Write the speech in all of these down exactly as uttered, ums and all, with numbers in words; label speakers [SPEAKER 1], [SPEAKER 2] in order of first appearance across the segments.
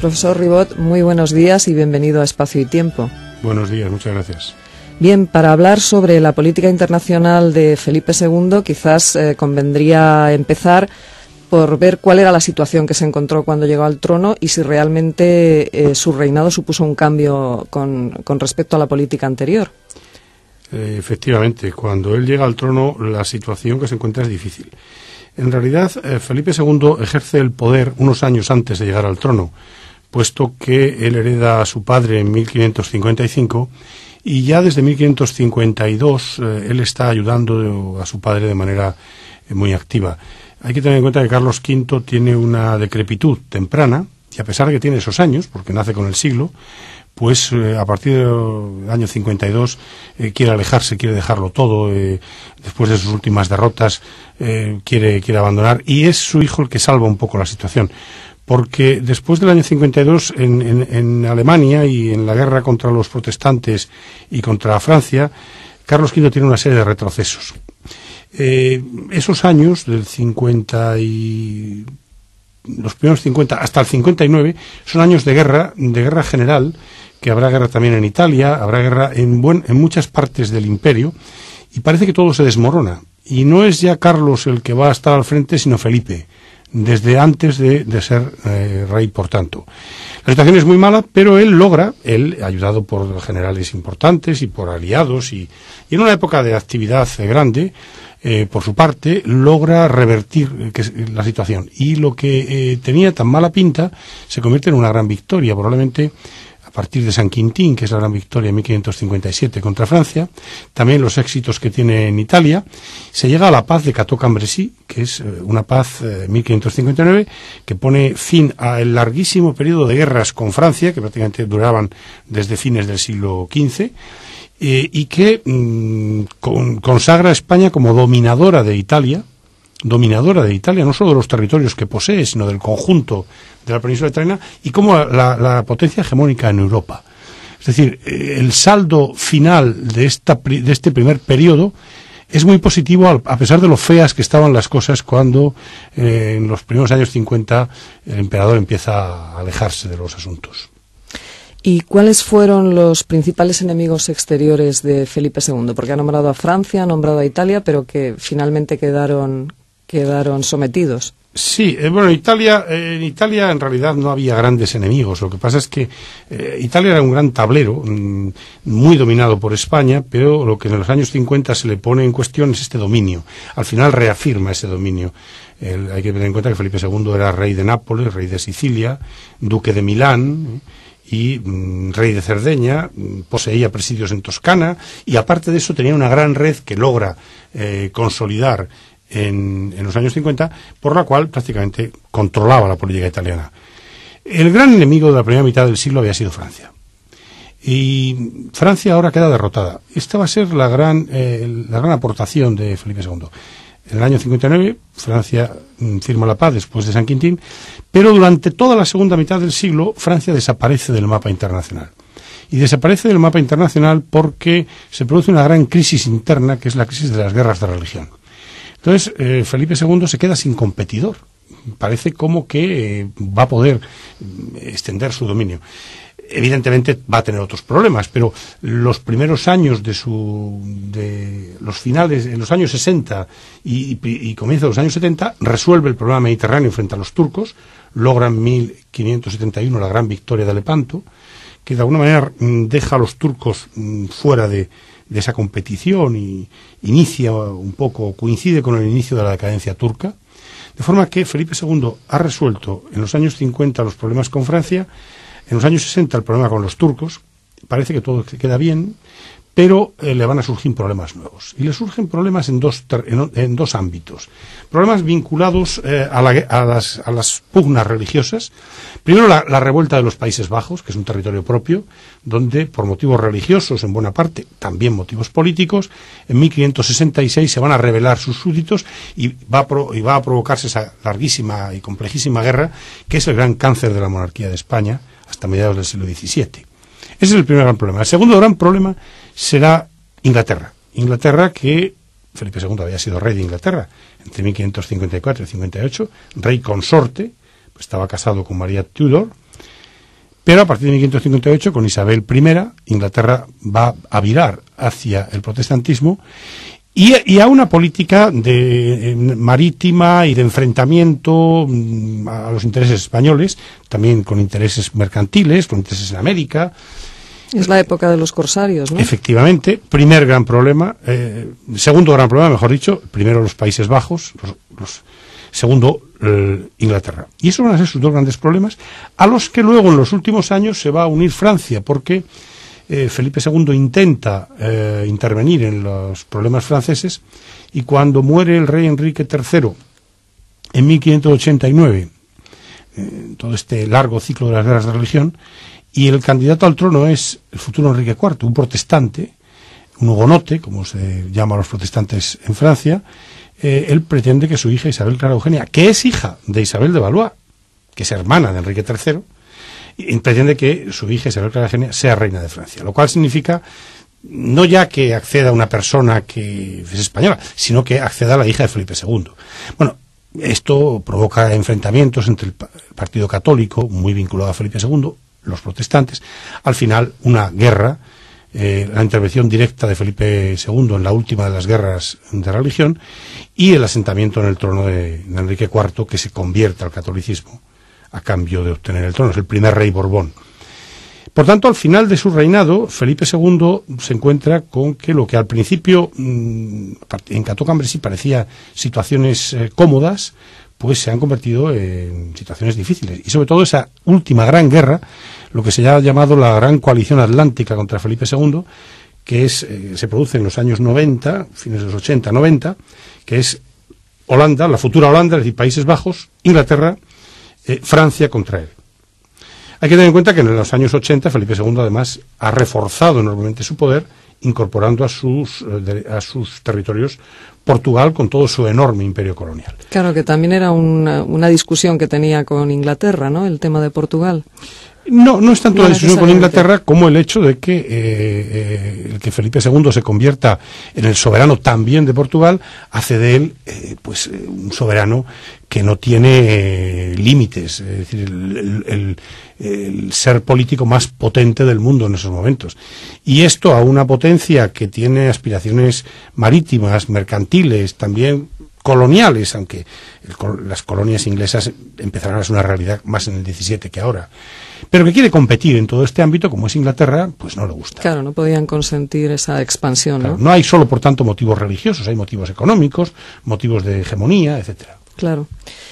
[SPEAKER 1] Profesor Ribot, muy buenos días y bienvenido a Espacio y Tiempo.
[SPEAKER 2] Buenos días, muchas gracias.
[SPEAKER 1] Bien, para hablar sobre la política internacional de Felipe segundo, quizás eh, convendría empezar por ver cuál era la situación que se encontró cuando llegó al trono y si realmente eh, su reinado supuso un cambio con, con respecto a la política anterior.
[SPEAKER 2] Eh, efectivamente, cuando él llega al trono, la situación que se encuentra es difícil. En realidad, eh, Felipe segundo ejerce el poder unos años antes de llegar al trono, puesto que él hereda a su padre en mil quinientos cincuenta y cinco y ya desde mil quinientos cincuenta y dos eh, él está ayudando a su padre de manera eh, muy activa. Hay que tener en cuenta que Carlos quinto tiene una decrepitud temprana y a pesar de que tiene esos años, porque nace con el siglo, pues eh, a partir del año cincuenta y dos eh, quiere alejarse, quiere dejarlo todo, eh, después de sus últimas derrotas eh, quiere, quiere abandonar, y es su hijo el que salva un poco la situación, porque después del año cincuenta y dos en, en, en Alemania y en la guerra contra los protestantes y contra Francia, Carlos quinto tiene una serie de retrocesos. Eh, esos años del cincuenta y los primeros cincuenta hasta el cincuenta y nueve son años de guerra, de guerra general, que habrá guerra también en Italia, habrá guerra en, buen, en muchas partes del imperio, y parece que todo se desmorona. Y no es ya Carlos el que va a estar al frente, sino Felipe, desde antes de, de ser eh, rey, por tanto. La situación es muy mala, pero él logra, él, ayudado por generales importantes y por aliados, y, y en una época de actividad eh, grande, eh, por su parte, logra revertir eh, que, la situación. Y lo que eh, tenía tan mala pinta se convierte en una gran victoria, probablemente a partir de San Quintín, que es la gran victoria en mil quinientos cincuenta y siete contra Francia, también los éxitos que tiene en Italia, se llega a la paz de Cateau-Cambrésis, que es una paz en eh, mil quinientos cincuenta y nueve, que pone fin al larguísimo periodo de guerras con Francia, que prácticamente duraban desde fines del siglo quince, eh, y que mmm, con, consagra a España como dominadora de Italia, dominadora de Italia, no solo de los territorios que posee, sino del conjunto de la península italiana, y como la, la potencia hegemónica en Europa. Es decir, el saldo final de, esta, de este primer periodo es muy positivo, a pesar de lo feas que estaban las cosas cuando eh, en los primeros años cincuenta el emperador empieza a alejarse de los asuntos.
[SPEAKER 1] ¿Y cuáles fueron los principales enemigos exteriores de Felipe segundo? Porque ha nombrado a Francia, ha nombrado a Italia, pero que finalmente quedaron, quedaron sometidos.
[SPEAKER 2] Sí, eh, bueno, Italia, eh, en Italia en realidad no había grandes enemigos. Lo que pasa es que eh, Italia era un gran tablero, mmm, muy dominado por España, pero lo que en los años cincuenta se le pone en cuestión es este dominio. Al final reafirma ese dominio. El, hay que tener en cuenta que Felipe segundo era rey de Nápoles, rey de Sicilia, duque de Milán, ¿eh? y mmm, rey de Cerdeña, mmm, poseía presidios en Toscana, y aparte de eso tenía una gran red que logra eh, consolidar En, en los años cincuenta, por la cual prácticamente controlaba la política italiana. El gran enemigo de la primera mitad del siglo había sido Francia. Y Francia ahora queda derrotada. Esta va a ser la gran, eh, la gran aportación de Felipe segundo. En el año cincuenta y nueve, Francia mm, firma la paz después de San Quintín, pero durante toda la segunda mitad del siglo, Francia desaparece del mapa internacional. Y desaparece del mapa internacional porque se produce una gran crisis interna, que es la crisis de las guerras de religión. Entonces, eh, Felipe segundo se queda sin competidor. Parece como que eh, va a poder extender su dominio. Evidentemente va a tener otros problemas, pero los primeros años de su, de los finales, en los años sesenta y, y, y comienzo de los años setenta, resuelve el problema mediterráneo frente a los turcos, logra en mil quinientos setenta y uno la gran victoria de Lepanto, que de alguna manera deja a los turcos fuera de de esa competición y inicia un poco, coincide con el inicio de la decadencia turca, de forma que Felipe segundo ha resuelto en los años cincuenta los problemas con Francia, en los años sesenta el problema con los turcos, parece que todo queda bien, pero eh, le van a surgir problemas nuevos. Y le surgen problemas en dos, en, en dos ámbitos. Problemas vinculados eh, a, la, a, las, a las pugnas religiosas. Primero, la, la revuelta de los Países Bajos, que es un territorio propio, donde por motivos religiosos, en buena parte, también motivos políticos, en mil quinientos sesenta y seis se van a rebelar sus súbditos y va, a pro, y va a provocarse esa larguísima y complejísima guerra, que es el gran cáncer de la monarquía de España hasta mediados del siglo diecisiete. Ese es el primer gran problema. El segundo gran problema será Inglaterra. Inglaterra, que Felipe segundo había sido rey de Inglaterra entre mil quinientos cincuenta y cuatro y cincuenta y ocho, rey consorte, pues estaba casado con María Tudor, Pero a partir de mil quinientos cincuenta y ocho, con Isabel primera, Inglaterra va a virar hacia el protestantismo y, y a una política de, eh, marítima y de enfrentamiento mm, a los intereses españoles, también con intereses mercantiles, con intereses en América.
[SPEAKER 1] Es la época de los corsarios, ¿no?
[SPEAKER 2] Efectivamente, primer gran problema, eh, segundo gran problema, mejor dicho, primero los Países Bajos, los, los, segundo eh, Inglaterra. Y esos van a ser sus dos grandes problemas, a los que luego en los últimos años se va a unir Francia, porque eh, Felipe segundo intenta eh, intervenir en los problemas franceses, y cuando muere el rey Enrique tercero en mil quinientos ochenta y nueve, eh, todo este largo ciclo de las guerras de religión, y el candidato al trono es el futuro Enrique cuarto, un protestante, un hugonote, como se llama a los protestantes en Francia. Eh, él pretende que su hija Isabel Clara Eugenia, que es hija de Isabel de Valois, que es hermana de Enrique tercero, y pretende que su hija Isabel Clara Eugenia sea reina de Francia, lo cual significa no ya que acceda a una persona que es española, sino que acceda a la hija de Felipe segundo. Bueno, esto provoca enfrentamientos entre el Partido Católico, muy vinculado a Felipe segundo, los protestantes, al final una guerra, eh, la intervención directa de Felipe segundo en la última de las guerras de religión y el asentamiento en el trono de, de Enrique cuarto, que se convierte al catolicismo a cambio de obtener el trono. Es el primer rey Borbón. Por tanto, al final de su reinado, Felipe segundo se encuentra con que lo que al principio mmm, en Cateau-Cambrésis parecía situaciones eh, cómodas, pues se han convertido en situaciones difíciles. Y sobre todo esa última gran guerra, lo que se ha llamado la Gran Coalición Atlántica contra Felipe segundo, que es eh, se produce en los años noventa, fines de los ochenta, noventa, que es Holanda, la futura Holanda, es decir, Países Bajos, Inglaterra, eh, Francia contra él. Hay que tener en cuenta que en los años ochenta Felipe segundo además ha reforzado enormemente su poder, incorporando a sus, a sus territorios Portugal con todo su enorme imperio colonial.
[SPEAKER 1] Claro, que también era una, una discusión que tenía con Inglaterra, ¿no?, el tema de Portugal.
[SPEAKER 2] No, no es tanto
[SPEAKER 1] no
[SPEAKER 2] la discusión con Inglaterra como el hecho de que, eh, eh, el que Felipe segundo se convierta en el soberano también de Portugal hace de él eh, pues un soberano que no tiene eh, límites, es decir, el, el, el, el ser político más potente del mundo en esos momentos. Y esto a una potencia que tiene aspiraciones marítimas, mercantiles, también coloniales, aunque el, las colonias inglesas empezarán a ser una realidad más en el diecisiete que ahora, pero que quiere competir en todo este ámbito, como es Inglaterra, pues no le gusta.
[SPEAKER 1] Claro, no podían consentir esa expansión,
[SPEAKER 2] claro,
[SPEAKER 1] ¿no?
[SPEAKER 2] No hay solo, por tanto, motivos religiosos, hay motivos económicos, motivos de hegemonía, etcétera.
[SPEAKER 1] Claro.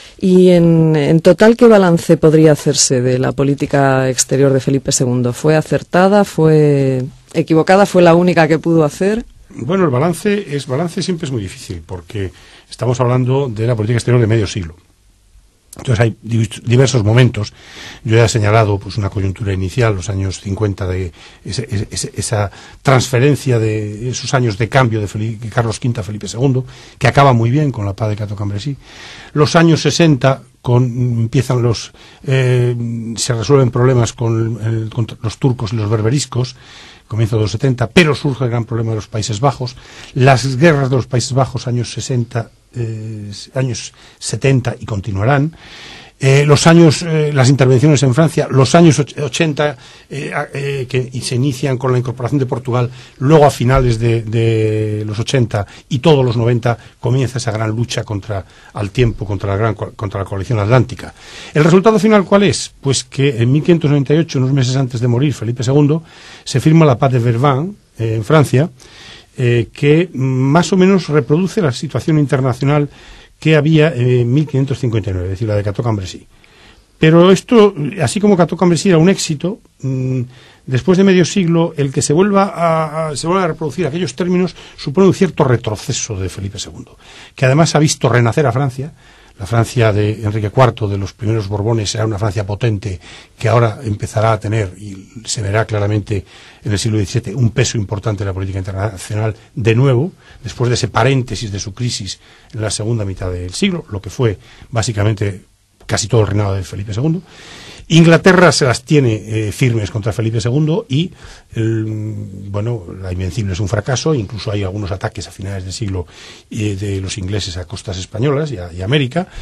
[SPEAKER 1] Y en, en total, ¿qué balance podría hacerse de la política exterior de Felipe segundo? ¿Fue acertada? ¿Fue equivocada? ¿Fue la única que pudo hacer?
[SPEAKER 2] Bueno, el balance es balance siempre es muy difícil, porque estamos hablando de la política exterior de medio siglo. Entonces hay diversos momentos. Yo ya he señalado pues una coyuntura inicial, los años cincuenta, de ese, ese, esa transferencia de esos años de cambio de Felipe, Carlos quinto a Felipe segundo, que acaba muy bien con la paz de Cateau-Cambrésis. Los años sesenta, con, empiezan los eh, se resuelven problemas con, el, con los turcos y los berberiscos, comienzo de los setenta, pero surge el gran problema de los Países Bajos. Las guerras de los Países Bajos, años sesenta, eh, años setenta y continuarán. Eh, los años, eh, las intervenciones en Francia, los años ochenta, eh, eh, que se inician con la incorporación de Portugal, luego a finales de, de los ochenta y todos los noventa comienza esa gran lucha contra, al tiempo, contra la gran, contra la coalición atlántica. ¿El resultado final cuál es? Pues que en mil quinientos noventa y ocho, unos meses antes de morir Felipe segundo, se firma la paz de Vervins, eh, en Francia, eh, que más o menos reproduce la situación internacional que había en mil quinientos cincuenta y nueve, es decir, la de Cateau-Cambrésis. Pero esto, así como Cateau-Cambrésis era un éxito, mmm, después de medio siglo, el que se vuelva a, a, se vuelva a reproducir aquellos términos supone un cierto retroceso de Felipe segundo, que además ha visto renacer a Francia. La Francia de Enrique cuarto, de los primeros Borbones, era una Francia potente que ahora empezará a tener, y se verá claramente en el siglo diecisiete, un peso importante en la política internacional de nuevo, después de ese paréntesis de su crisis en la segunda mitad del siglo, lo que fue básicamente casi todo el reinado de Felipe segundo. Inglaterra se las tiene eh, firmes contra Felipe segundo y, el, bueno, la Invencible es un fracaso, incluso hay algunos ataques a finales del siglo eh, de los ingleses a costas españolas y a, y a América,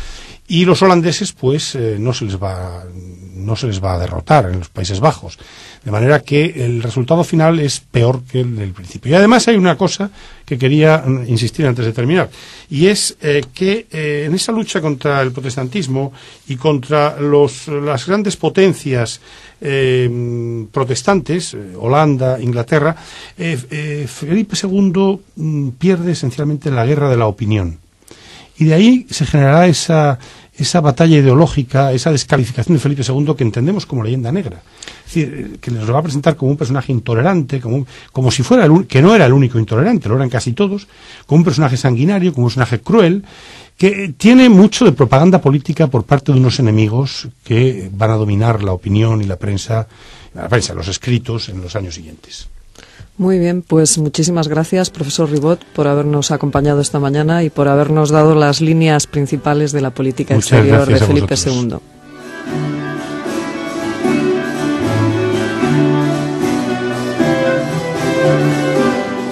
[SPEAKER 2] Y los holandeses, pues, eh, no se les va, no se les va a derrotar en los Países Bajos. De manera que el resultado final es peor que el del principio. Y además hay una cosa que quería insistir antes de terminar, y es eh, que eh, en esa lucha contra el protestantismo y contra los, las grandes potencias eh, protestantes, eh, Holanda, Inglaterra, eh, eh, Felipe segundo mm, pierde esencialmente la guerra de la opinión. Y de ahí se generará esa, esa batalla ideológica, esa descalificación de Felipe segundo que entendemos como leyenda negra. Es decir, que nos lo va a presentar como un personaje intolerante, como, un, como si fuera, el, que no era el único intolerante, lo eran casi todos, como un personaje sanguinario, como un personaje cruel, que tiene mucho de propaganda política por parte de unos enemigos que van a dominar la opinión y la prensa, la prensa, los escritos en los años siguientes.
[SPEAKER 1] Muy bien, pues muchísimas gracias, profesor Ribot, por habernos acompañado esta mañana y por habernos dado las líneas principales de la política
[SPEAKER 2] Muchas
[SPEAKER 1] exterior de
[SPEAKER 2] gracias a
[SPEAKER 1] Felipe
[SPEAKER 2] vosotros.
[SPEAKER 1] segundo.